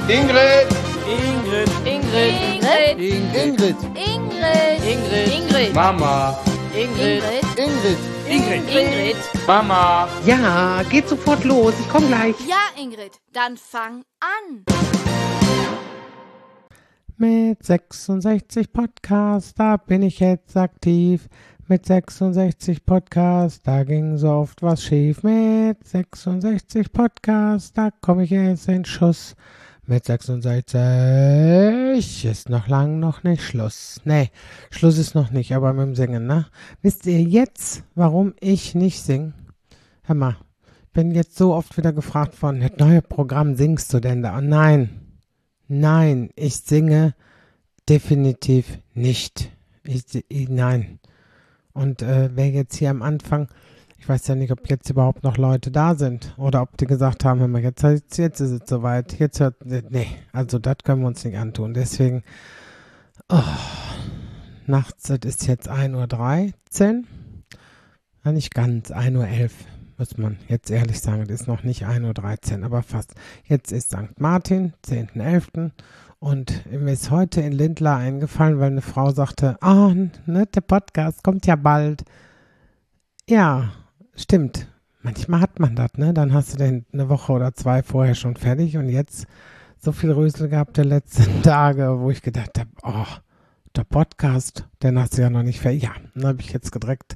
Ingrid. Ingrid. Ingrid. Ingrid. Ingrid. Ingrid. Mama. Ingrid. Ingrid. Ingrid. Mama. Ja, geht sofort los. Ich komme gleich. Ja, Ingrid, dann fang an. Mit 66 Podcasts, da bin ich jetzt aktiv. Mit 66 Podcasts, da ging so oft was schief. Mit 66 Podcasts, da komme ich jetzt in Schuss. Mit 66 ist noch lang noch nicht Schluss. Nee, Schluss ist noch nicht, aber mit dem Singen, ne? Wisst ihr jetzt, warum ich nicht singe? Hör mal, bin jetzt so oft wieder gefragt worden, das neue Programm, singst du denn da? Nein, ich singe definitiv nicht. Nein. Und wer jetzt hier am Anfang, ich weiß ja nicht, ob jetzt überhaupt noch Leute da sind oder ob die gesagt haben, hör mal, jetzt ist es soweit, nee, also das können wir uns nicht antun. Deswegen, nachts, das ist jetzt 1:13 Uhr, ja, nicht ganz, 1:11 Uhr, muss man jetzt ehrlich sagen, das ist noch nicht 1:13 Uhr, aber fast. Jetzt ist St. Martin, 10.11. Und mir ist heute in Lindlar eingefallen, weil eine Frau sagte, ne, der Podcast kommt ja bald. Ja, stimmt. Manchmal hat man das, ne? Dann hast du den eine Woche oder zwei vorher schon fertig und jetzt so viel Rösel gehabt der letzten Tage, wo ich gedacht habe, der Podcast, den hast du ja noch nicht fertig. Ja, dann habe ich jetzt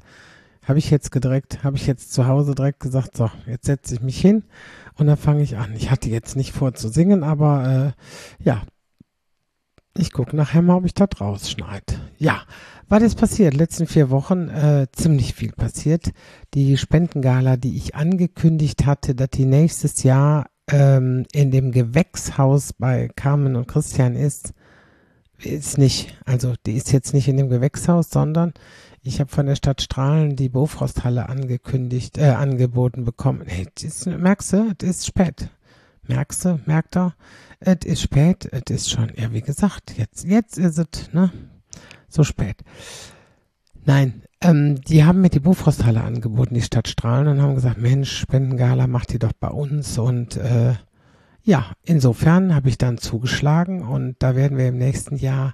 zu Hause direkt gesagt, so, jetzt setze ich mich hin und dann fange ich an. Ich hatte jetzt nicht vor zu singen, aber ja, ich gucke nachher mal, ob ich das rausschneide. Ja, was ist passiert? Letzten 4 Wochen ziemlich viel passiert. Die Spendengala, die ich angekündigt hatte, dass die nächstes Jahr in dem Gewächshaus bei Carmen und Christian ist nicht. Also die ist jetzt nicht in dem Gewächshaus, sondern ich habe von der Stadt Strahlen die Bofrosthalle angeboten bekommen. Hey, merkst du, es ist spät. Merkt er? Es ist spät, es ist schon, ja wie gesagt, jetzt ist es, ne, so spät. Nein, die haben mir die Bofrosthalle angeboten, die Stadt Strahlen, und haben gesagt, Mensch, Spendengala, macht die doch bei uns und ja, insofern habe ich dann zugeschlagen und da werden wir im nächsten Jahr,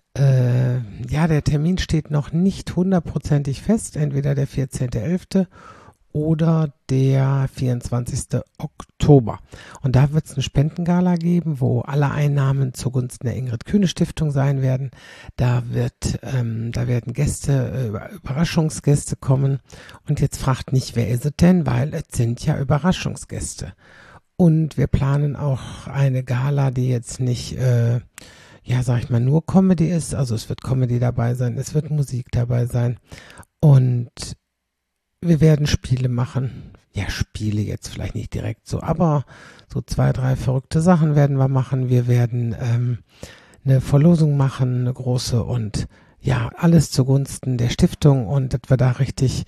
ja, der Termin steht noch nicht 100%ig fest, entweder der 14.11. oder der 24. Oktober. Und da wird es eine Spendengala geben, wo alle Einnahmen zugunsten der Ingrid-Kühne-Stiftung sein werden. Da werden Gäste, Überraschungsgäste kommen. Und jetzt fragt nicht, wer ist es denn, weil es sind ja Überraschungsgäste. Und wir planen auch eine Gala, die jetzt nicht, ja, sag ich mal, nur Comedy ist. Also es wird Comedy dabei sein, es wird Musik dabei sein. Und wir werden Spiele machen. Ja, Spiele jetzt vielleicht nicht direkt so, aber so 2, 3 verrückte Sachen werden wir machen. Wir werden eine Verlosung machen, eine große und ja, alles zugunsten der Stiftung und dass wir da richtig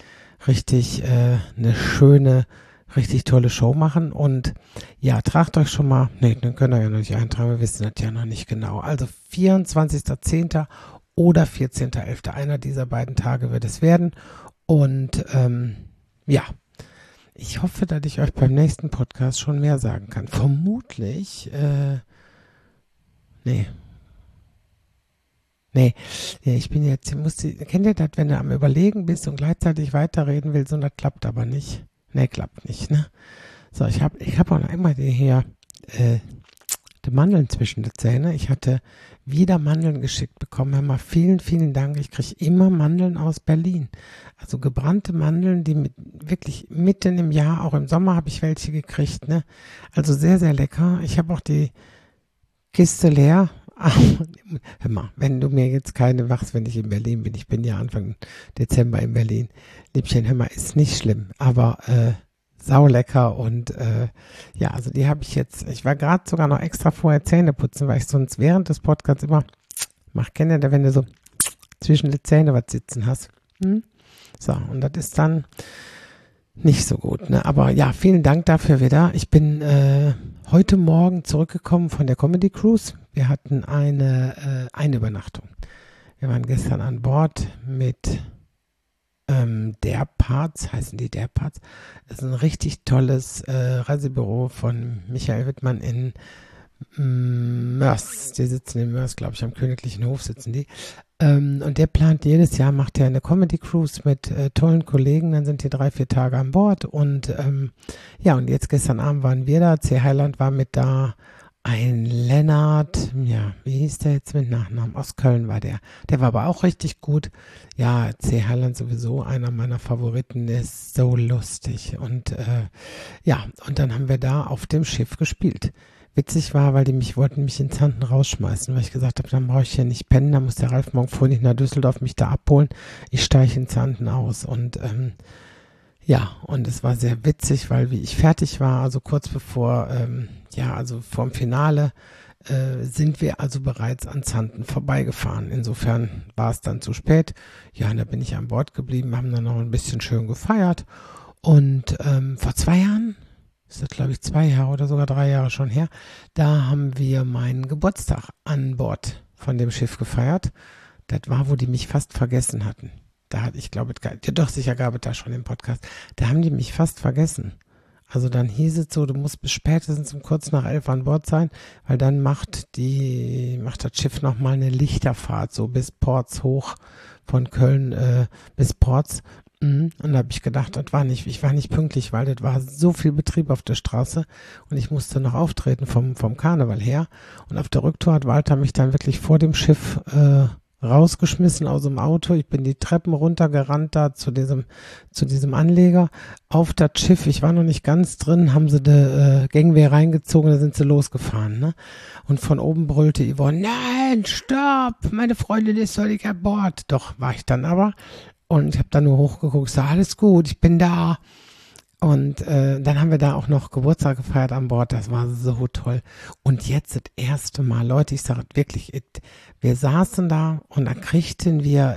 eine schöne, richtig tolle Show machen. Und ja, tragt euch schon mal, nee, dann könnt ihr ja noch nicht eintragen, wir wissen das ja noch nicht genau. Also 24.10. oder 14.11. Einer dieser beiden Tage wird es werden. Und ja, ich hoffe, dass ich euch beim nächsten Podcast schon mehr sagen kann. Vermutlich, nee, ich bin jetzt, kennt ihr das, wenn du am Überlegen bist und gleichzeitig weiterreden willst und das klappt aber nicht? Nee, klappt nicht, ne? So, ich hab auch noch immer die Mandeln zwischen den Zähnen. Ich hatte wieder Mandeln geschickt bekommen. Hör mal, vielen, vielen Dank. Ich kriege immer Mandeln aus Berlin. Also gebrannte Mandeln, die wirklich mitten im Jahr, auch im Sommer habe ich welche gekriegt, ne? Also sehr, sehr lecker. Ich habe auch die Kiste leer. Hör mal, wenn du mir jetzt keine machst, wenn ich in Berlin bin, ich bin ja Anfang Dezember in Berlin. Liebchen, hör mal, ist nicht schlimm, aber saulecker und ja, also die habe ich jetzt, ich war gerade sogar noch extra vorher Zähne putzen, weil ich sonst während des Podcasts immer kennt ihr, wenn du so zwischen die Zähne was sitzen hast. So, und das ist dann nicht so gut, ne? Aber ja, vielen Dank dafür wieder. Ich bin heute Morgen zurückgekommen von der Comedy Cruise. Wir hatten eine Übernachtung. Wir waren gestern an Bord mit der Parts, heißen die der Parts. Das ist ein richtig tolles Reisebüro von Michael Wittmann in Mörs. Die sitzen in Mörs, glaube ich, am Königlichen Hof sitzen die. Und der plant jedes Jahr, macht er eine Comedy-Cruise mit tollen Kollegen. Dann sind die 3-4 Tage an Bord. Und ja, und jetzt gestern Abend waren wir da. C. Heiland war mit da. Ein Lennart, ja, wie hieß der jetzt mit Nachnamen? Aus Köln war der. Der war aber auch richtig gut. Ja, C. Heiland sowieso einer meiner Favoriten, der ist so lustig. Und ja, und dann haben wir da auf dem Schiff gespielt. Witzig war, weil die wollten mich in Zanten rausschmeißen, weil ich gesagt habe, dann brauche ich hier nicht pennen, dann muss der Ralf morgen früh nicht nach Düsseldorf mich da abholen. Ich steige in Zanten aus. Und ja, und es war sehr witzig, weil wie ich fertig war, also kurz bevor, ja, also vorm Finale, sind wir also bereits an Zanten vorbeigefahren. Insofern war es dann zu spät. Ja, und da bin ich an Bord geblieben, haben dann noch ein bisschen schön gefeiert. Und vor 2 Jahren, ist das glaube ich 2 Jahre oder sogar 3 Jahre schon her, da haben wir meinen Geburtstag an Bord von dem Schiff gefeiert. Das war, wo die mich fast vergessen hatten. Da hatte ich, glaube ich, ja doch, sicher gab es da schon im Podcast. Da haben die mich fast vergessen. Also dann hieß es so, du musst bis spätestens um kurz nach 11 an Bord sein, weil dann macht das Schiff nochmal eine Lichterfahrt, so bis Ports hoch, von Köln bis Ports. Und da habe ich gedacht, ich war nicht pünktlich, weil das war so viel Betrieb auf der Straße und ich musste noch auftreten vom Karneval her. Und auf der Rücktour hat Walter mich dann wirklich vor dem Schiff rausgeschmissen aus dem Auto. Ich bin die Treppen runtergerannt da zu diesem Anleger auf das Schiff. Ich war noch nicht ganz drin, haben sie die Gangway reingezogen, da sind sie losgefahren, ne? Und von oben brüllte Yvonne, nein, stopp, meine Freundin ist doch nicht an Bord. Doch, war ich dann aber. Und ich habe da nur hochgeguckt, sag, alles gut, ich bin da. Und dann haben wir da auch noch Geburtstag gefeiert an Bord. Das war so toll. Und jetzt das erste Mal, Leute, ich sage wirklich, wir saßen da und da kriegten wir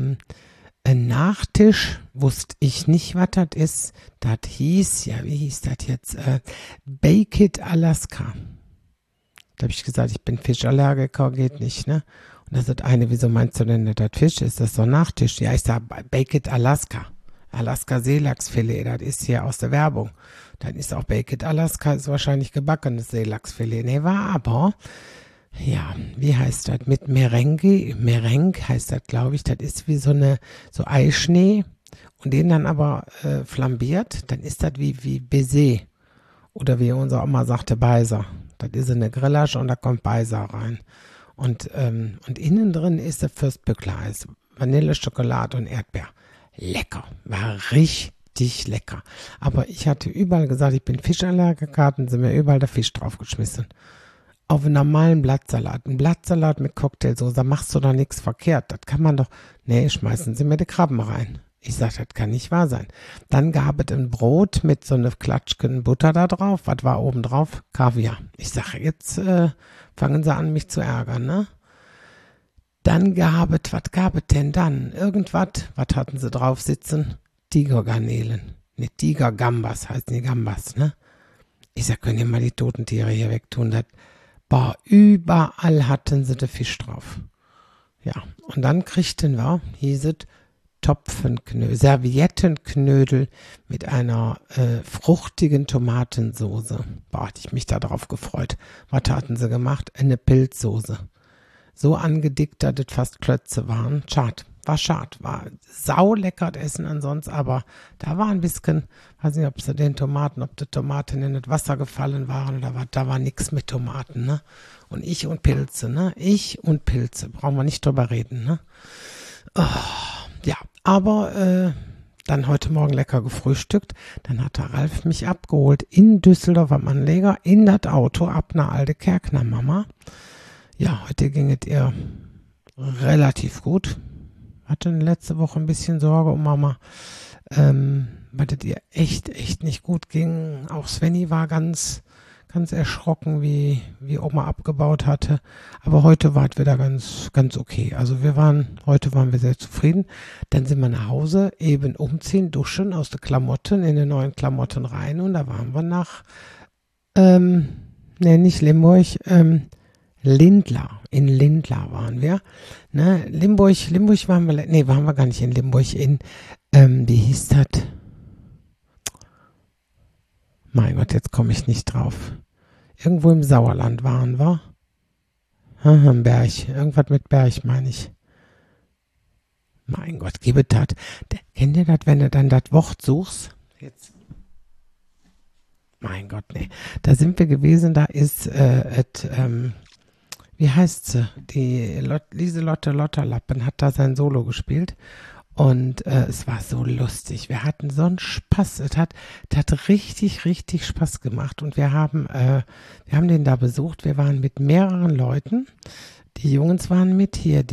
einen Nachtisch. Wusste ich nicht, was das ist. Das hieß, ja, wie hieß das jetzt? Bake It Alaska. Da habe ich gesagt, ich bin Fischallergiker, geht nicht, ne? Und das ist das eine, wieso meinst du denn, das Fisch ist? Das so ein Nachtisch? Ja, ich sage, Bake It Alaska. Alaska Seelachsfilet, das ist hier aus der Werbung. Dann ist auch Baked Alaska, ist wahrscheinlich gebackenes Seelachsfilet. Nee, war aber, ja, wie heißt das? Mit Merengue heißt das, glaube ich. Das ist wie so Eischnee und den dann aber flambiert. Dann ist das wie Baiser. Oder wie unsere Oma sagte, Beiser. Das ist eine Grillage und da kommt Beiser rein. Und innen drin ist das Fürstbückler-Eis. Vanille, Schokolade und Erdbeer. Lecker, war richtig lecker. Aber ich hatte überall gesagt, ich bin Fischallergiker, hatten sie mir überall der Fisch draufgeschmissen. Auf einen normalen Blattsalat. Ein Blattsalat mit Cocktailsoße, da machst du doch nichts verkehrt. Das kann man doch, nee, schmeißen sie mir die Krabben rein. Ich sag, das kann nicht wahr sein. Dann gab es ein Brot mit so einer Klatschken Butter da drauf. Was war oben drauf? Kaviar. Ich sage, jetzt fangen sie an, mich zu ärgern, ne? Dann was gab es denn dann? Irgendwas, was hatten sie drauf sitzen? Tigergarnelen. Ne, Tigergambas heißen die Gambas, ne? Ich sag, können ihr mal die toten Tiere hier wegtun? Überall hatten sie den Fisch drauf. Ja, und dann kriegten wir, hieß es, Serviettenknödel mit einer fruchtigen Tomatensoße. Hatte ich mich da drauf gefreut. Was hatten sie gemacht? Eine Pilzsoße. So angedickt, dass es fast Klötze waren. Schad. War saulecker das Essen ansonsten, aber da war ein bisschen, weiß nicht, ob die Tomaten in das Wasser gefallen waren oder was, da war nichts mit Tomaten, ne? Und Pilze, ne? Brauchen wir nicht drüber reden, ne? Oh, ja, aber dann heute Morgen lecker gefrühstückt. Dann hat der Ralf mich abgeholt in Düsseldorf am Anleger, in das Auto ab nach Aldekerkner, Mama. Ja, heute ging es ihr relativ gut. Hatte letzte Woche ein bisschen Sorge um Mama, weil es ihr echt nicht gut ging. Auch Svenny war ganz erschrocken, wie Oma abgebaut hatte. Aber heute war es wieder ganz okay. Also heute waren wir sehr zufrieden. Dann sind wir nach Hause, eben umziehen, duschen aus den Klamotten, in den neuen Klamotten rein. Und da waren wir nach, nicht Limburg, Lindlar. In Lindlar waren wir. Ne, Limburg waren wir gar nicht in Limburg. Wie hieß das? Mein Gott, jetzt komme ich nicht drauf. Irgendwo im Sauerland waren wir. Berg. Irgendwas mit Berg, meine ich. Mein Gott, gebe das. Kennt ihr das, wenn du dann das Wort suchst? Jetzt. Mein Gott, nee. Da sind wir gewesen, da ist, wie heißt sie? Die Lieselotte Lotterlappen hat da sein Solo gespielt. Und es war so lustig. Wir hatten so einen Spaß. Es hat richtig, richtig Spaß gemacht. Und wir haben den da besucht. Wir waren mit mehreren Leuten. Die Jungs waren mit hier.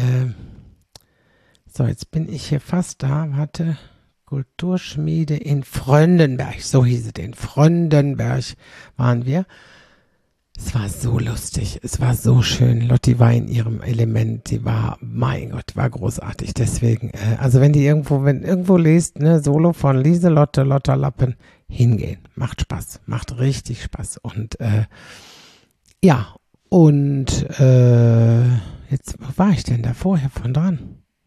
So, jetzt bin ich hier fast da. Warte. Kulturschmiede in Fröndenberg. So hieß es. In Fröndenberg waren wir. Es war so lustig, es war so schön. Lotti war in ihrem Element, die war, mein Gott, war großartig. Deswegen, also wenn irgendwo lest, ne, Solo von Lieselotte Lotterlappen, hingehen. Macht Spaß, macht richtig Spaß. Und ja, und jetzt, wo war ich denn da vorher von dran?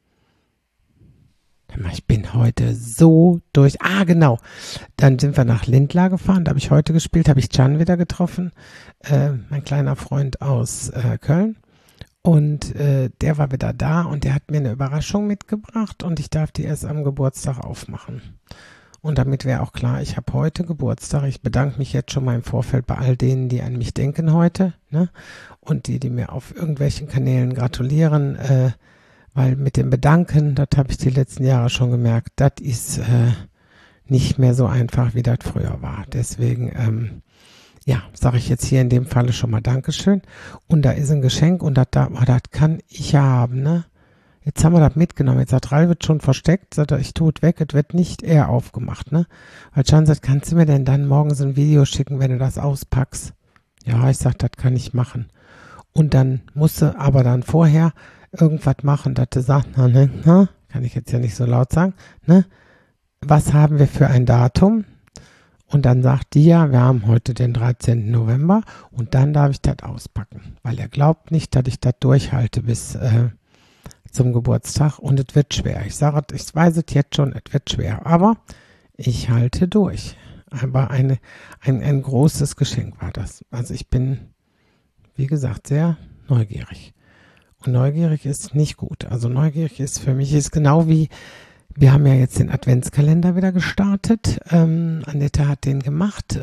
Ich bin heute so durch. Genau. Dann sind wir nach Lindlar gefahren. Da habe ich heute gespielt. Habe ich Can wieder getroffen. Mein kleiner Freund aus Köln. Und der war wieder da und der hat mir eine Überraschung mitgebracht und ich darf die erst am Geburtstag aufmachen. Und damit wäre auch klar, ich habe heute Geburtstag. Ich bedanke mich jetzt schon mal im Vorfeld bei all denen, die an mich denken heute. Ne? Und die mir auf irgendwelchen Kanälen gratulieren. Weil mit dem Bedanken, das habe ich die letzten Jahre schon gemerkt, das ist nicht mehr so einfach, wie das früher war. Deswegen, ja, sage ich jetzt hier in dem Falle schon mal Dankeschön. Und da ist ein Geschenk und das kann ich ja haben, ne? Jetzt haben wir das mitgenommen. Jetzt hat Ralf schon versteckt, sagt er, ich tue es weg, es wird nicht eher aufgemacht, ne? Weil Can sagt, kannst du mir denn dann morgens ein Video schicken, wenn du das auspackst? Ja, ich sag, das kann ich machen. Und dann musste aber dann vorher irgendwas machen, dass du sagst, kann ich jetzt ja nicht so laut sagen, ne? Was haben wir für ein Datum? Und dann sagt die ja, wir haben heute den 13. November und dann darf ich das auspacken, weil er glaubt nicht, dass ich das durchhalte bis zum Geburtstag und es wird schwer. Ich sage, ich weiß es jetzt schon, es wird schwer, aber ich halte durch. Aber ein großes Geschenk war das. Also ich bin, wie gesagt, sehr neugierig. Und neugierig ist nicht gut. Also neugierig ist für mich ist genau wie, wir haben ja jetzt den Adventskalender wieder gestartet. Annette hat den gemacht.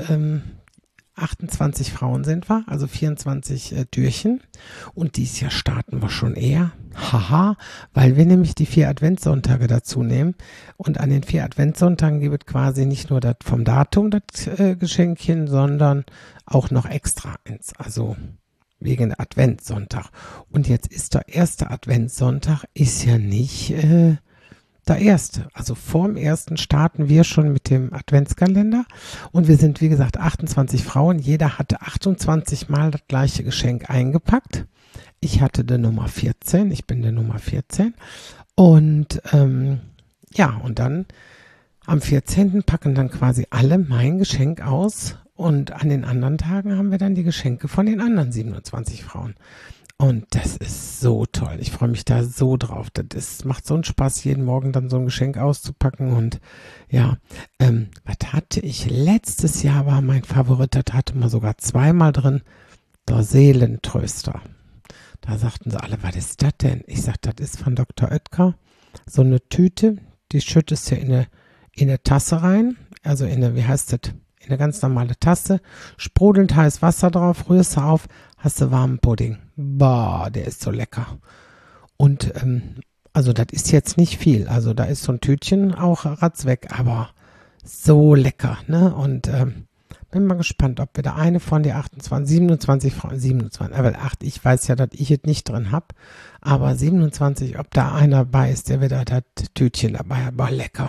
28 Frauen sind wir, also 24 Türchen. Und dieses Jahr starten wir schon eher. Haha, weil wir nämlich die 4 Adventssonntage dazu nehmen. Und an den 4 Adventssonntagen gibt es quasi nicht nur das vom Datum, das Geschenkchen, sondern auch noch extra eins. Also wegen Adventssonntag. Und jetzt ist der erste Adventssonntag, ist ja nicht der erste. Also vorm ersten starten wir schon mit dem Adventskalender. Und wir sind, wie gesagt, 28 Frauen. Jeder hatte 28 Mal das gleiche Geschenk eingepackt. Ich hatte die Nummer 14. Ich bin die Nummer 14. Und ja, und dann am 14. packen dann quasi alle mein Geschenk aus. Und an den anderen Tagen haben wir dann die Geschenke von den anderen 27 Frauen. Und das ist so toll. Ich freue mich da so drauf. Das macht so einen Spaß, jeden Morgen dann so ein Geschenk auszupacken. Und ja, was hatte ich? Letztes Jahr war mein Favorit, das hatte man sogar 2-mal drin, der Seelentröster. Da sagten sie alle, was ist das denn? Ich sag, das ist von Dr. Oetker. So eine Tüte, die schüttest du in eine Tasse rein. Also in eine, wie heißt das? In eine ganz normale Tasse, sprudelnd heiß Wasser drauf, rührst du auf, hast du warmen Pudding. Boah, der ist so lecker. Und also das ist jetzt nicht viel, also da ist so ein Tütchen auch ratzweg, aber so lecker, ne? Und bin mal gespannt, ob wir da eine von den 27 Frauen, 27, aber 8, ich weiß ja, dass ich es nicht drin habe, aber 27, ob da einer dabei ist, der wieder das Tütchen dabei hat, aber lecker.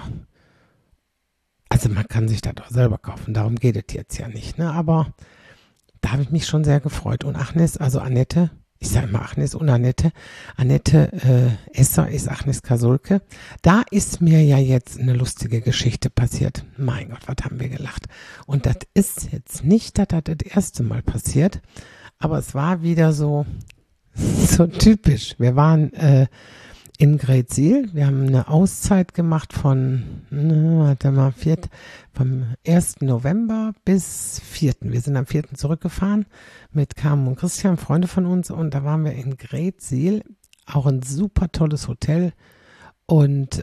Also man kann sich das auch selber kaufen, darum geht es jetzt ja nicht, ne? Aber da habe ich mich schon sehr gefreut. Und Agnes, also Annette, ich sage immer Agnes und Annette Esser ist Agnes Kasulke. Da ist mir ja jetzt eine lustige Geschichte passiert. Mein Gott, was haben wir gelacht. Und das ist jetzt nicht, dass das erste Mal passiert, aber es war wieder so typisch. Wir waren in Greetsiel. Wir haben eine Auszeit gemacht vom 1. November bis 4. Wir sind am 4. zurückgefahren mit Carmen und Christian, Freunde von uns, und da waren wir in Greetsiel, auch ein super tolles Hotel, und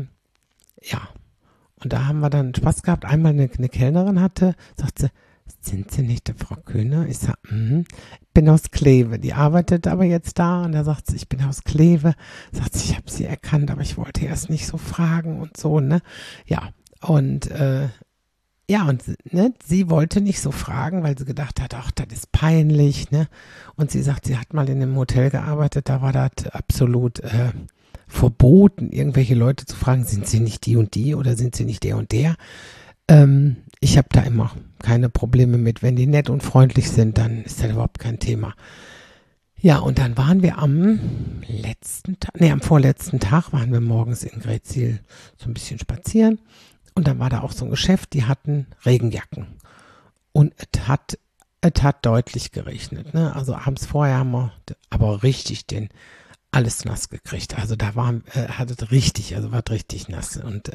und da haben wir dann Spaß gehabt. Einmal eine Kellnerin sagt sie, sind Sie nicht die Frau Köhne? Ich sage, ich bin aus Kleve. Die arbeitet aber jetzt da, und da sagt sie, ich bin aus Kleve. Sagt sie, ich habe Sie erkannt, aber ich wollte erst nicht so fragen und so, ne? Ja, und sie wollte nicht so fragen, weil sie gedacht hat, ach, das ist peinlich, ne? Und sie sagt, sie hat mal in einem Hotel gearbeitet, da war das absolut verboten, irgendwelche Leute zu fragen, sind Sie nicht die und die oder sind Sie nicht der und der? Ich habe da immer keine Probleme mit. Wenn die nett und freundlich sind, dann ist das überhaupt kein Thema. Ja, und dann waren wir am vorletzten Tag waren wir morgens in Greetsiel so ein bisschen spazieren. Und dann war da auch so ein Geschäft, die hatten Regenjacken. Und es hat deutlich geregnet, ne? Also abends vorher haben wir aber richtig alles nass gekriegt. Also da war richtig nass. Und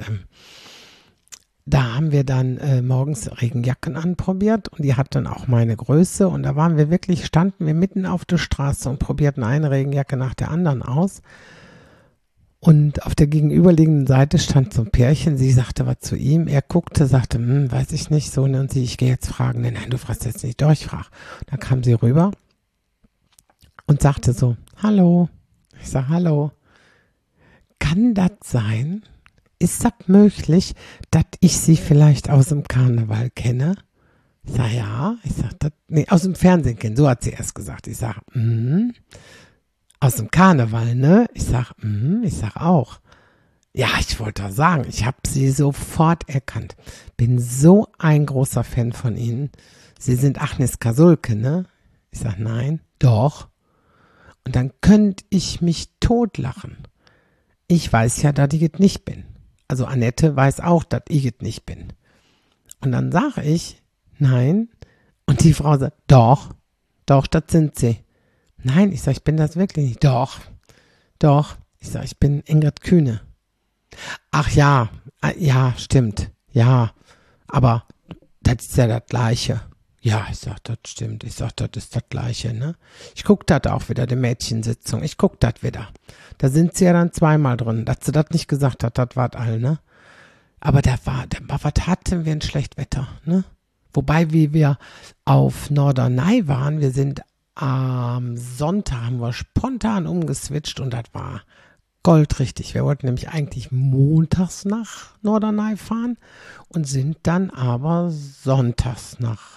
da haben wir dann morgens Regenjacken anprobiert, und die hat dann auch meine Größe, und da standen wir mitten auf der Straße und probierten eine Regenjacke nach der anderen aus. Und auf der gegenüberliegenden Seite stand so ein Pärchen, sie sagte was zu ihm, er guckte, sagte, weiß ich nicht, so, und sie, ich gehe jetzt fragen, nein, du fragst jetzt nicht durch, frag. Dann kam sie rüber und sagte so, hallo. Ich sage, hallo. Kann das sein? Ist das möglich, dass ich Sie vielleicht aus dem Karneval kenne? Ich sage, ja. Ich sage, aus dem Fernsehen kennen. So hat sie erst gesagt. Ich sage, aus dem Karneval, ne? Ich sage, ich sage auch. Ja, ich wollte doch sagen, ich habe Sie sofort erkannt. Bin so ein großer Fan von Ihnen. Sie sind Agnes Kasulke, ne? Ich sage, nein. Doch. Und dann könnte ich mich totlachen. Ich weiß ja, dass ich es nicht bin. Also Annette weiß auch, dass ich es nicht bin. Und dann sage ich, nein. Und die Frau sagt, doch, das sind Sie. Nein, ich sage, ich bin das wirklich nicht. Doch. Ich sage, ich bin Ingrid Kühne. Ach ja, stimmt. Ja, aber das ist ja das Gleiche. Ja, ich sag, das stimmt. Ich sag, das ist das Gleiche, ne? Ich guck das auch wieder, die Mädchensitzung. Ich guck das wieder. Da sind sie ja dann zweimal drin. Dass sie das nicht gesagt hat, das war all, ne? Aber was hatten wir ein schlecht Wetter, ne? Wobei, wie wir auf Norderney waren, wir sind am Sonntag, haben wir spontan umgeswitcht, und das war goldrichtig. Wir wollten nämlich eigentlich montags nach Norderney fahren und sind dann aber sonntags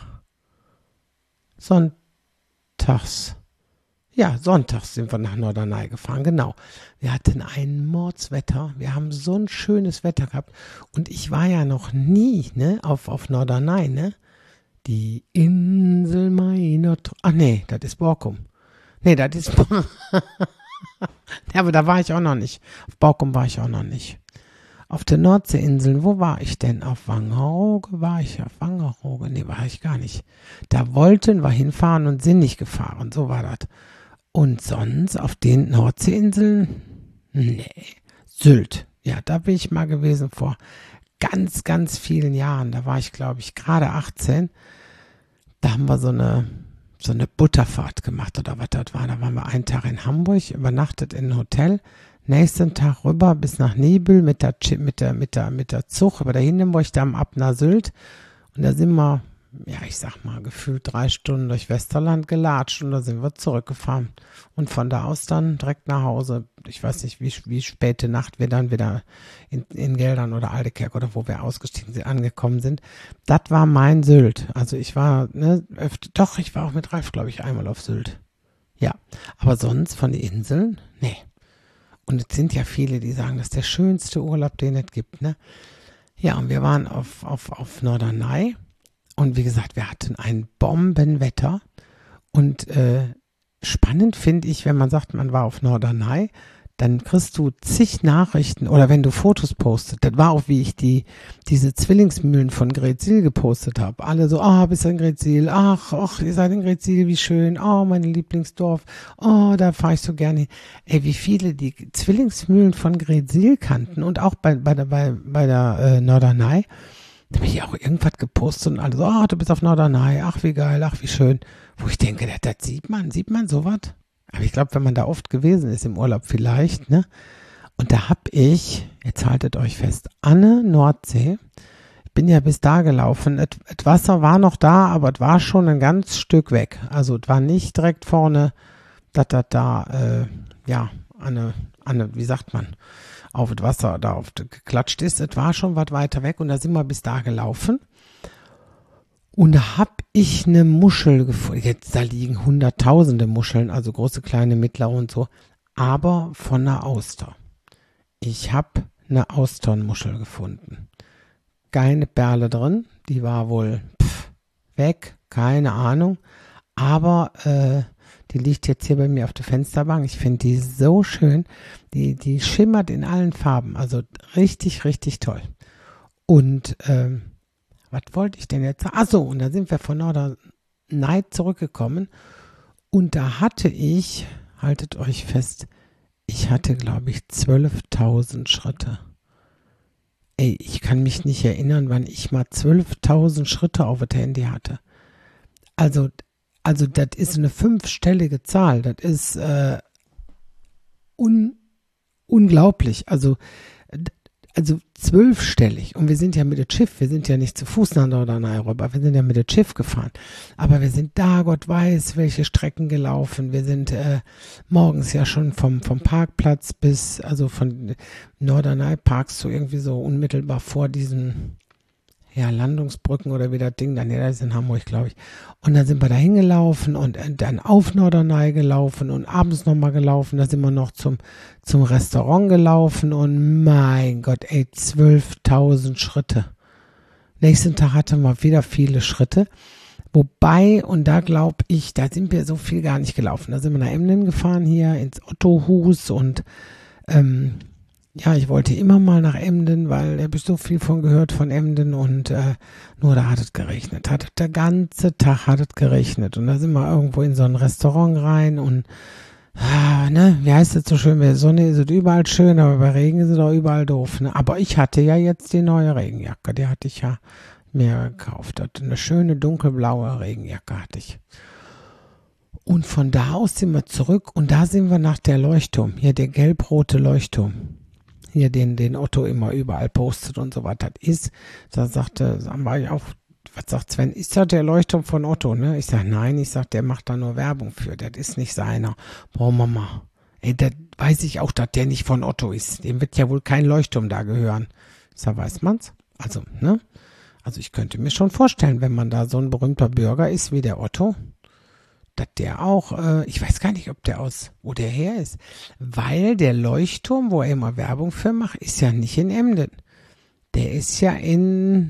sind wir nach Norderney gefahren, genau. Wir hatten ein Mordswetter, wir haben so ein schönes Wetter gehabt, und ich war ja noch nie, ne, auf Norderney, ne. Die Insel meiner ach nee, das ist Borkum. Nee, das ist ja, aber da war ich auch noch nicht. Auf Borkum war ich auch noch nicht. Auf den Nordseeinseln, wo war ich denn? Auf Wangerooge war ich, auf Wangerooge? Nee, war ich gar nicht. Da wollten wir hinfahren und sind nicht gefahren, so war das. Und sonst auf den Nordseeinseln? Nee, Sylt. Ja, da bin ich mal gewesen vor ganz, ganz vielen Jahren. Da war ich, glaube ich, gerade 18. Da haben wir so eine Butterfahrt gemacht, oder was das war. Da waren wir einen Tag in Hamburg, übernachtet in einem Hotel. Nächsten Tag rüber bis nach Nibel mit der Zug über der Hindenburg, dann ab nach Sylt. Und da sind wir, ja, ich sag mal, gefühlt 3 Stunden durch Westerland gelatscht, und da sind wir zurückgefahren. Und von da aus dann direkt nach Hause. Ich weiß nicht, wie späte Nacht wir dann wieder in Geldern oder Aldekerk oder wo wir ausgestiegen sind, angekommen sind. Das war mein Sylt. Also ich war, ich war auch mit Ralf, glaube ich, einmal auf Sylt. Ja, aber sonst von den Inseln, nee. Und es sind ja viele, die sagen, das ist der schönste Urlaub, den es gibt, ne? Ja, und wir waren auf Norderney, und wie gesagt, wir hatten ein Bombenwetter, und spannend finde ich, wenn man sagt, man war auf Norderney, dann kriegst du zig Nachrichten oder wenn du Fotos postest. Das war auch, wie ich diese Zwillingsmühlen von Greetsiel gepostet habe. Alle so, bist du in Greetsiel? Ach, ihr seid in Greetsiel, wie schön. Oh, mein Lieblingsdorf. Oh, da fahre ich so gerne hin. Ey, wie viele die Zwillingsmühlen von Greetsiel kannten und auch bei der Norderney. Da habe ich auch irgendwas gepostet und alle so, du bist auf Norderney. Ach, wie geil, ach, wie schön. Wo ich denke, das sieht man sowas? Aber ich glaube, wenn man da oft gewesen ist im Urlaub vielleicht, ne? Und da habe ich, jetzt haltet euch fest, Anne Nordsee. Ich bin ja bis da gelaufen. Das Wasser war noch da, aber es war schon ein ganz Stück weg. Also es war nicht direkt vorne, dass das da, wie sagt man, auf das Wasser da geklatscht ist. Es war schon was weiter weg und da sind wir bis da gelaufen. Und da habe ich eine Muschel gefunden. Jetzt, da liegen hunderttausende Muscheln, also große, kleine, mittlere und so. Aber von einer Auster. Ich habe eine Austernmuschel gefunden. Keine Perle drin. Die war wohl weg. Keine Ahnung. Aber die liegt jetzt hier bei mir auf der Fensterbank. Ich finde die so schön. Die schimmert in allen Farben. Also richtig, richtig toll. Und was wollte ich denn jetzt? Achso, und da sind wir von Norderney zurückgekommen und da hatte ich, haltet euch fest, ich hatte, glaube ich, 12.000 Schritte. Ey, ich kann mich nicht erinnern, wann ich mal 12.000 Schritte auf das Handy hatte. Also das ist eine 5-stellige Zahl. Das ist unglaublich. Also 12-stellig. Und wir sind ja mit dem Schiff, wir sind ja nicht zu Fuß nach Norderney rüber, wir sind ja mit dem Schiff gefahren. Aber wir sind da, Gott weiß, welche Strecken gelaufen. Wir sind morgens ja schon vom Parkplatz bis, also von Norderney parkst du irgendwie so unmittelbar vor diesen Landungsbrücken oder wie das Ding, das ist in Hamburg, glaube ich. Und dann sind wir da hingelaufen und dann auf Norderney gelaufen und abends nochmal gelaufen. Da sind wir noch zum Restaurant gelaufen und mein Gott, 12.000 Schritte. Nächsten Tag hatten wir wieder viele Schritte. Wobei, und da glaube ich, da sind wir so viel gar nicht gelaufen. Da sind wir nach Emden gefahren hier ins Ottohus und ich wollte immer mal nach Emden, weil da habe ich so viel von gehört von Emden und nur da hat es geregnet. Der ganze Tag hat es geregnet und da sind wir irgendwo in so ein Restaurant rein und wie heißt das so schön, bei Sonne ist es überall schön, aber bei Regen ist es auch überall doof. Ne? Aber ich hatte ja jetzt die neue Regenjacke, die hatte ich ja mir gekauft. Eine schöne dunkelblaue Regenjacke hatte ich. Und von da aus sind wir zurück und da sind wir nach der Leuchtturm, hier der gelb-rote Leuchtturm. Hier den Otto immer überall postet und so was das ist. Da war ich auch, was sagt Sven, ist das der Leuchtturm von Otto, ne? Ich sage, nein, der macht da nur Werbung für, das ist nicht seiner. Boah, Mama, da weiß ich auch, dass der nicht von Otto ist. Dem wird ja wohl kein Leuchtturm da gehören. Ich sage, weiß man's? Also, ne? Also ich könnte mir schon vorstellen, wenn man da so ein berühmter Bürger ist wie der Otto, dass der auch, ich weiß gar nicht, wo der her ist, weil der Leuchtturm, wo er immer Werbung für macht, ist ja nicht in Emden. Der ist ja in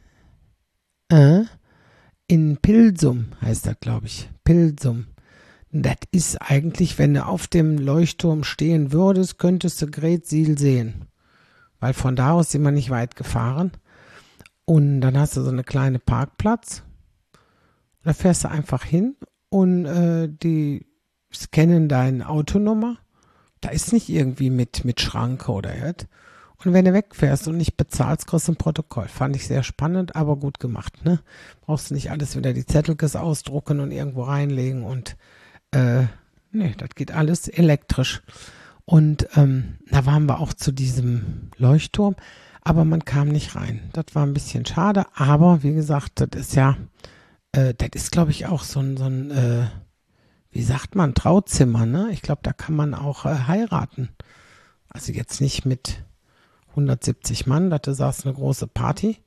Pilsum, heißt das, glaube ich. Pilsum. Das ist eigentlich, wenn du auf dem Leuchtturm stehen würdest, könntest du Greetsiel sehen. Weil von da aus sind wir nicht weit gefahren. Und dann hast du so eine kleine Parkplatz. Da fährst du einfach hin. Und die scannen deine Autonummer. Da ist nicht irgendwie mit Schranke oder was. Und wenn du wegfährst und nicht bezahlst, kriegst du ein Protokoll. Fand ich sehr spannend, aber gut gemacht. Ne? Brauchst du nicht alles wieder die Zettelkes ausdrucken und irgendwo reinlegen. Und das geht alles elektrisch. Und da waren wir auch zu diesem Leuchtturm. Aber man kam nicht rein. Das war ein bisschen schade. Aber wie gesagt, das ist ja... das ist, glaube ich, auch so ein wie sagt man, Trauzimmer, ne? Ich glaube, da kann man auch heiraten. Also jetzt nicht mit 170 Mann, da saß eine große Party.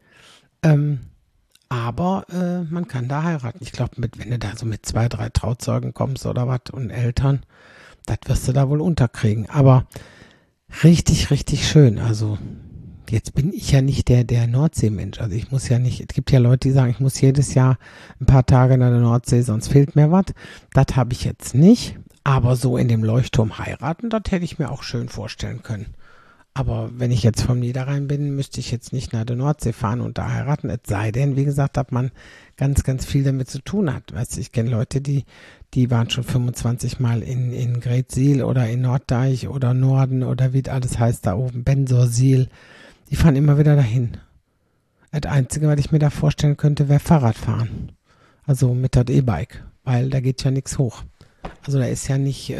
Aber man kann da heiraten. Ich glaube, wenn du da so mit 2, 3 Trauzeugen kommst oder was und Eltern, das wirst du da wohl unterkriegen. Aber richtig, richtig schön. Also jetzt bin ich ja nicht der Nordseemensch. Also ich muss ja nicht, es gibt ja Leute, die sagen, ich muss jedes Jahr ein paar Tage in der Nordsee, sonst fehlt mir was. Das habe ich jetzt nicht. Aber so in dem Leuchtturm heiraten, das hätte ich mir auch schön vorstellen können. Aber wenn ich jetzt vom Niederrhein bin, müsste ich jetzt nicht nach der Nordsee fahren und da heiraten. Es sei denn, wie gesagt, dass man ganz, ganz viel damit zu tun hat. Weißt du, ich kenne Leute, die waren schon 25 Mal in Greetsiel oder in Norddeich oder Norden oder wie das alles heißt da oben, Bensersiel. Die fahren immer wieder dahin. Das Einzige, was ich mir da vorstellen könnte, wäre Fahrradfahren. Also mit das E-Bike, weil da geht ja nichts hoch. Also da ist ja nicht,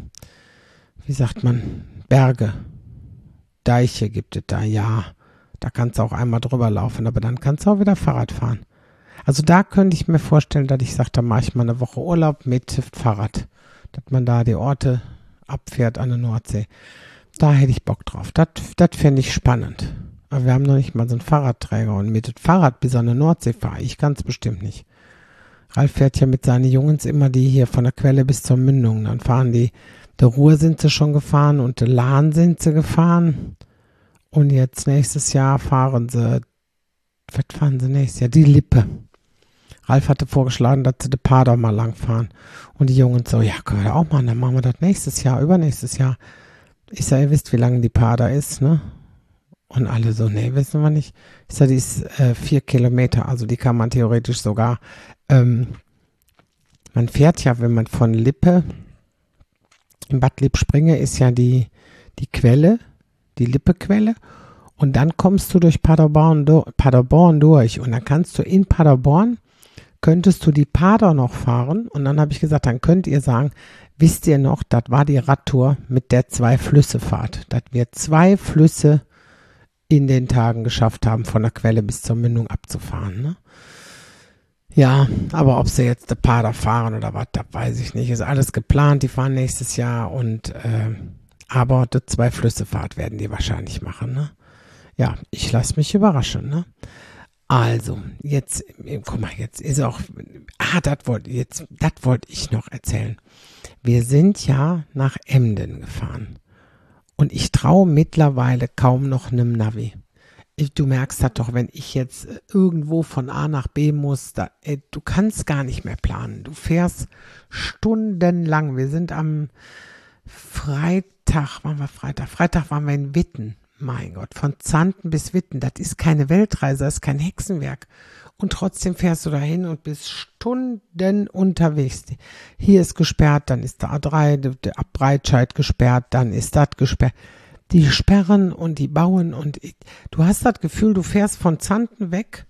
wie sagt man, Berge. Deiche gibt es da, ja. Da kannst du auch einmal drüber laufen, aber dann kannst du auch wieder Fahrrad fahren. Also da könnte ich mir vorstellen, dass ich sage, da mache ich mal eine Woche Urlaub mit Fahrrad. Dass man da die Orte abfährt an der Nordsee. Da hätte ich Bock drauf. Das fände ich spannend. Aber wir haben noch nicht mal so einen Fahrradträger und mit dem Fahrrad bis an der Nordsee fahre ich ganz bestimmt nicht. Ralf fährt ja mit seinen Jungs immer die hier von der Quelle bis zur Mündung. Dann fahren die, der Ruhr sind sie schon gefahren und der Lahn sind sie gefahren. Und jetzt nächstes Jahr fahren sie, was fahren sie nächstes Jahr? Die Lippe. Ralf hatte vorgeschlagen, dass sie die Pader mal lang fahren. Und die Jungs so, ja, können wir auch machen, dann machen wir das nächstes Jahr, übernächstes Jahr. Ich sage, ihr wisst, wie lange die Pader ist, ne? Und alle so, nee, wissen wir nicht. Ich sage, die ist 4 Kilometer, also die kann man theoretisch sogar, man fährt ja, wenn man von Lippe, in Bad Lippspringe ist ja die Quelle, die Lippe-Quelle, und dann kommst du durch Paderborn durch und dann kannst du in Paderborn, könntest du die Pader noch fahren und dann habe ich gesagt, dann könnt ihr sagen, wisst ihr noch, das war die Radtour mit der 2-Flüsse-Fahrt, dass wir 2 Flüsse in den Tagen geschafft haben, von der Quelle bis zur Mündung abzufahren, ne? Ja, aber ob sie jetzt der Pader fahren oder was, das weiß ich nicht. Ist alles geplant, die fahren nächstes Jahr und aber die 2-Flüsse-Fahrt werden die wahrscheinlich machen, ne? Ja, ich lasse mich überraschen, ne? Also, jetzt, guck mal, jetzt ist auch, das wollte ich noch erzählen. Wir sind ja nach Emden gefahren und ich traue mittlerweile kaum noch einem Navi. Du merkst das doch, wenn ich jetzt irgendwo von A nach B muss, du kannst gar nicht mehr planen. Du fährst stundenlang. Wir sind am Freitag waren wir in Witten. Mein Gott, von Zanten bis Witten, das ist keine Weltreise, das ist kein Hexenwerk. Und trotzdem fährst du dahin und bist Stunden unterwegs. Hier ist gesperrt, dann ist der A3, der Breitscheid gesperrt, dann ist das gesperrt. Die sperren und die bauen und du hast das Gefühl, du fährst von Zanten weg,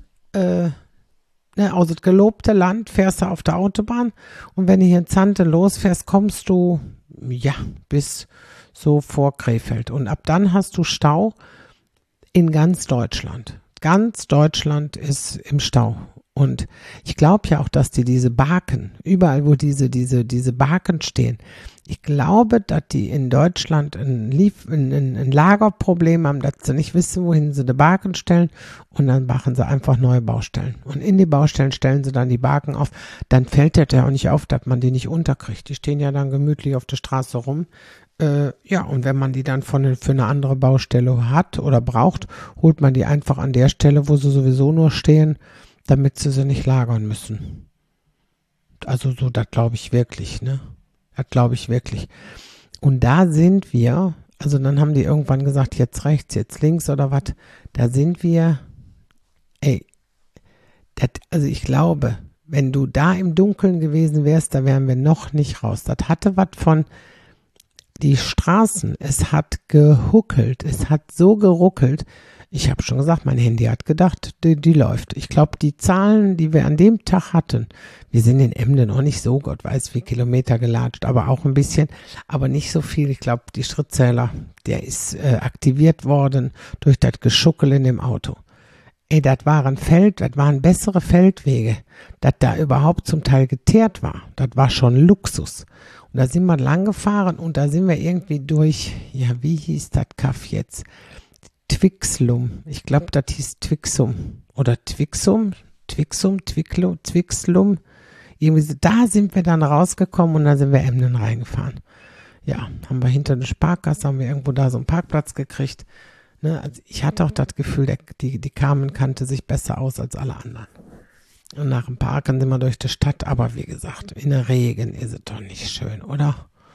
aus das gelobte Land, fährst du auf der Autobahn und wenn du hier in Zanten losfährst, kommst du, ja, bis so vor Krefeld. Und ab dann hast du Stau in ganz Deutschland. Ganz Deutschland ist im Stau. Und ich glaube ja auch, dass diese Barken, überall wo diese Barken stehen, ich glaube, dass die in Deutschland ein Lagerproblem haben, dass sie nicht wissen, wohin sie die Barken stellen und dann machen sie einfach neue Baustellen. Und in die Baustellen stellen sie dann die Barken auf. Dann fällt das ja auch nicht auf, dass man die nicht unterkriegt. Die stehen ja dann gemütlich auf der Straße rum. Ja, und wenn man die dann für eine andere Baustelle hat oder braucht, holt man die einfach an der Stelle, wo sie sowieso nur stehen, damit sie nicht lagern müssen. Also so, das glaube ich wirklich, ne? Das glaube ich wirklich. Und da sind wir, also dann haben die irgendwann gesagt, jetzt rechts, jetzt links oder was, da sind wir, also ich glaube, wenn du da im Dunkeln gewesen wärst, da wären wir noch nicht raus. Das hatte was von die Straßen, es hat gehuckelt, es hat so geruckelt. Ich habe schon gesagt, mein Handy hat gedacht, die läuft. Ich glaube, die Zahlen, die wir an dem Tag hatten, wir sind in Emden auch nicht so, Gott weiß wie Kilometer gelatscht, aber auch ein bisschen, aber nicht so viel. Ich glaube, die Schrittzähler, der ist aktiviert worden durch das Geschuckel in dem Auto. Das waren bessere Feldwege, dass da überhaupt zum Teil geteert war. Das war schon Luxus. Und da sind wir lang gefahren und da sind wir irgendwie durch, ja, wie hieß das Kaff jetzt? Twixlum. Ich glaube, das hieß Twixum. Oder Twixlum. Irgendwie so, da sind wir dann rausgekommen und da sind wir Emden reingefahren. Ja, haben wir hinter der Sparkasse, haben wir irgendwo da so einen Parkplatz gekriegt. Ne, also ich hatte auch das Gefühl, die Carmen kannte sich besser aus als alle anderen. Und nach dem Parken sind wir durch die Stadt, aber wie gesagt, in der Regen ist es doch nicht schön, oder?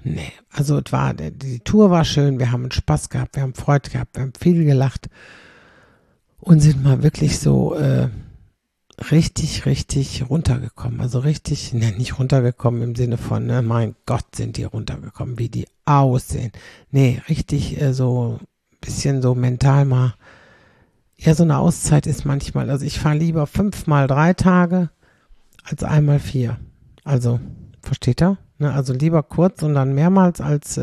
Nee, also die Tour war schön, wir haben Spaß gehabt, wir haben Freude gehabt, wir haben viel gelacht und sind mal wirklich so richtig, richtig runtergekommen. Also richtig, ne, nicht runtergekommen im Sinne von, ne, mein Gott, sind die runtergekommen, wie die aussehen. Nee, richtig so ein bisschen so mental mal, ja, so eine Auszeit ist manchmal, also ich fahre lieber 5 mal 3 Tage als 1 mal 4. Also, versteht ihr? Ne, also lieber kurz und dann mehrmals als,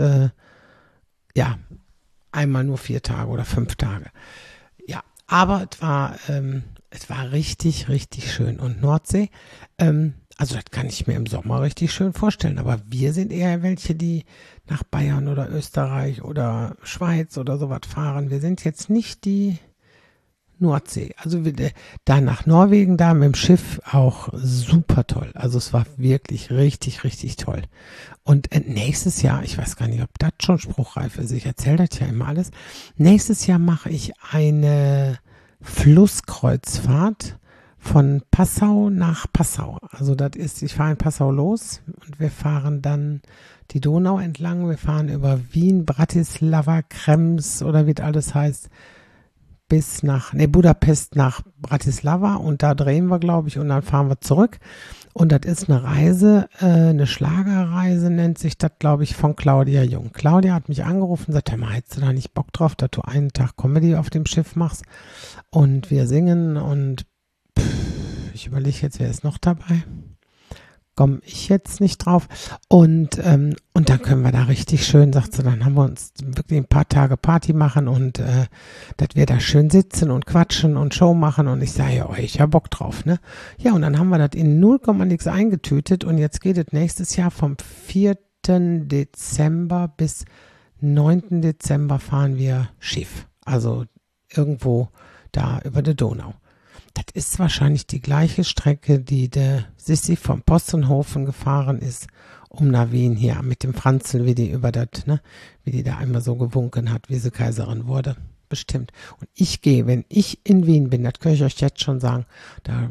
einmal nur 4 Tage oder 5 Tage. Ja, aber es war richtig, richtig schön. Und Nordsee, also das kann ich mir im Sommer richtig schön vorstellen. Aber wir sind eher welche, die nach Bayern oder Österreich oder Schweiz oder sowas fahren. Wir sind jetzt nicht die Nordsee. Also da nach Norwegen, da mit dem Schiff auch super toll. Also es war wirklich richtig, richtig toll. Und nächstes Jahr, ich weiß gar nicht, ob das schon spruchreif ist, ich erzähle das ja immer alles. Nächstes Jahr mache ich eine Flusskreuzfahrt von Passau nach Passau. Also das ist, ich fahre in Passau los und wir fahren dann die Donau entlang. Wir fahren über Wien, Bratislava, Krems oder wie das alles heißt, bis nach Budapest nach Bratislava und da drehen wir, glaube ich, und dann fahren wir zurück. Und das ist eine Reise, eine Schlagerreise nennt sich das, glaube ich, von Claudia Jung. Claudia hat mich angerufen und sagt, hättest du da nicht Bock drauf, dass du einen Tag Comedy auf dem Schiff machst und wir singen und ich überlege jetzt, wer ist noch dabei? Komme ich jetzt nicht drauf. Und dann können wir da richtig schön, sagt sie, dann haben wir uns wirklich ein paar Tage Party machen und dass wir da schön sitzen und quatschen und Show machen und ich sage, ja, ich habe Bock drauf, ne? Ja, und dann haben wir das in 0, nix eingetütet und jetzt geht es nächstes Jahr vom 4. Dezember bis 9. Dezember fahren wir Schiff. Also irgendwo da über der Donau. Das ist wahrscheinlich die gleiche Strecke, die der Sissi vom Possenhofen gefahren ist, um nach Wien hier mit dem Franzl, wie die über das, ne, wie die da einmal so gewunken hat, wie sie Kaiserin wurde. Bestimmt. Und ich gehe, wenn ich in Wien bin, das kann ich euch jetzt schon sagen, da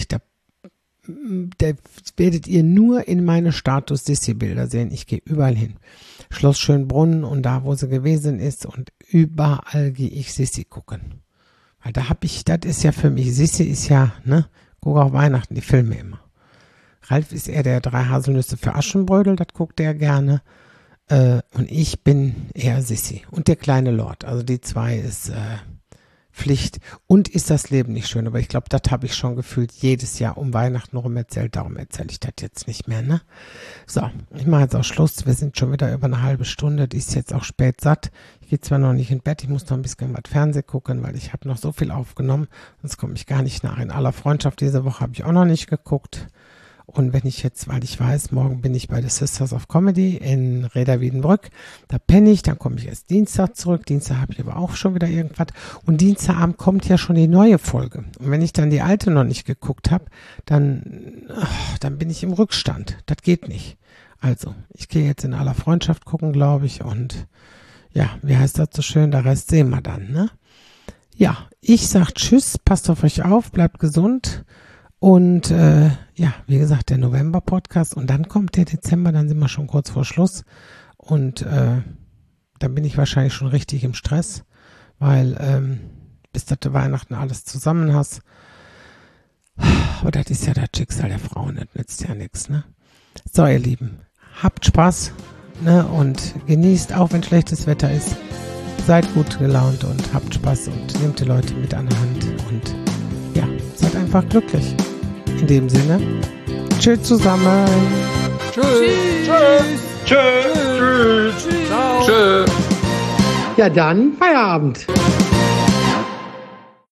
werdet ihr nur in meine Status-Sissi-Bilder sehen. Ich gehe überall hin. Schloss Schönbrunn und da, wo sie gewesen ist und überall gehe ich Sissi gucken. Weil da das ist ja für mich, Sissi ist ja, ne, guck auch Weihnachten, die Filme immer. Ralf ist eher der 3 Haselnüsse für Aschenbrödel, das guckt er gerne. Und ich bin eher Sissi. Und der kleine Lord, also die 2 ist Pflicht. Und ist das Leben nicht schön? Aber ich glaube, das habe ich schon gefühlt jedes Jahr um Weihnachten rum erzählt, darum erzähle ich das jetzt nicht mehr, ne? So, ich mache jetzt auch Schluss, wir sind schon wieder über eine halbe Stunde, die ist jetzt auch spät satt. Ich gehe zwar noch nicht ins Bett, ich muss noch ein bisschen was Fernsehen gucken, weil ich habe noch so viel aufgenommen, sonst komme ich gar nicht nach. In aller Freundschaft diese Woche habe ich auch noch nicht geguckt. Und wenn ich jetzt, weil ich weiß, morgen bin ich bei The Sisters of Comedy in Reda-Wiedenbrück, da penne ich, dann komme ich erst Dienstag zurück. Dienstag habe ich aber auch schon wieder irgendwas. Und Dienstagabend kommt ja schon die neue Folge. Und wenn ich dann die alte noch nicht geguckt habe, dann bin ich im Rückstand. Das geht nicht. Also, ich gehe jetzt in aller Freundschaft gucken, glaube ich. Und ja, wie heißt das so schön? Der Rest sehen wir dann, ne? Ja, ich sag Tschüss, passt auf euch auf, bleibt gesund. Und wie gesagt, der November-Podcast und dann kommt der Dezember, dann sind wir schon kurz vor Schluss und dann bin ich wahrscheinlich schon richtig im Stress, weil bis du Weihnachten alles zusammen hast. Aber das ist ja das Schicksal der Frauen, das nützt ja nichts, ne? So, ihr Lieben, habt Spaß, ne? Und genießt, auch wenn schlechtes Wetter ist. Seid gut gelaunt und habt Spaß und nehmt die Leute mit an der Hand und ja, seid einfach glücklich. In dem Sinne, tschüss zusammen. Tschüss. Tschüss. Tschüss. Tschüss. Ciao. Tschüss. Ja, dann Feierabend.